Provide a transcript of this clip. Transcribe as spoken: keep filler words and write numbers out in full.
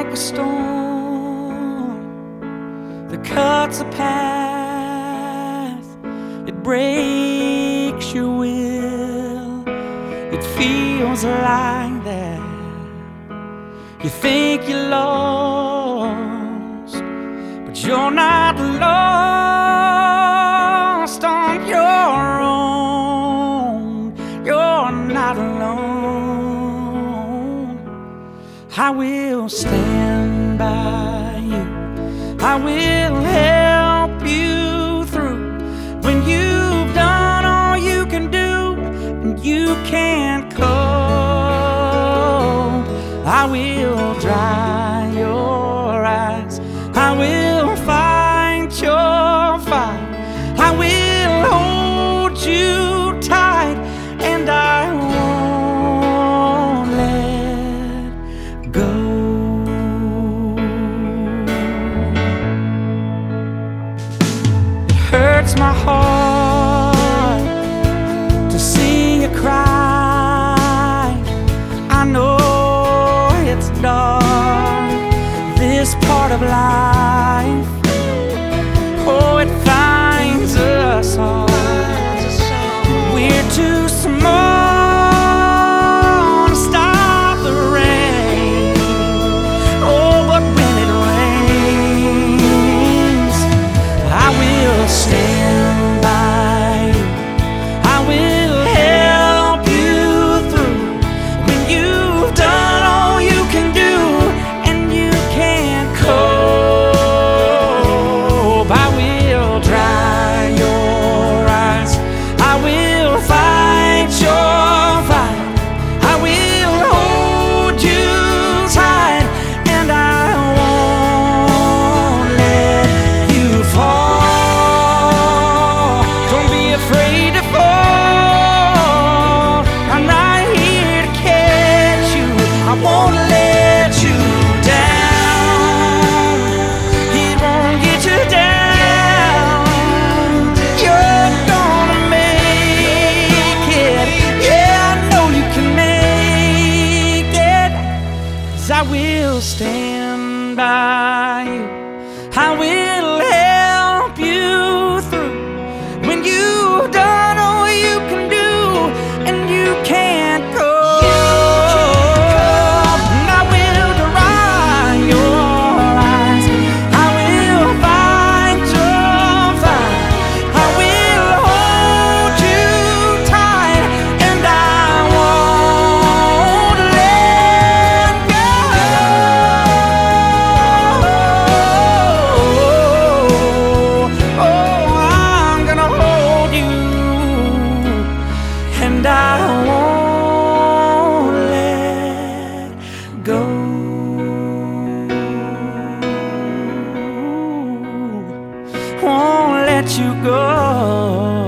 a storm that cuts a path, it breaks your will. It feels like that. You think you're lost, but you're not lost on your own. You're not alone. I will stand by you. I will help you through when you've done all you can do and you can't cope. I will dry your eyes. I will fight your fight. I will hold you tight, and I won't let go. It hurts my heart to see you cry. I know it's dark, this part of life. Oh, it finds us all. We're too small to stop the rain. Oh, but when it rains, I will stand by you. I will help you through when you've done all you can do and you can't cope. I will dry your eyes. I will fight your fight. I will hold you tight, and I won't let you fall. Don't be afraid to fall. I'm right here to catch you. I won't let you down. It won't get you down. You're gonna make it. Yeah, I know you can make it. 'Cause I will stand by you. I will help you through when you've done all you can do and you can't go. And I will dry your eyes. I will fight your fight. I will hold you tight, and I won't let go. Oh, I'm gonna hold you, and I won't let go. Won't let you go.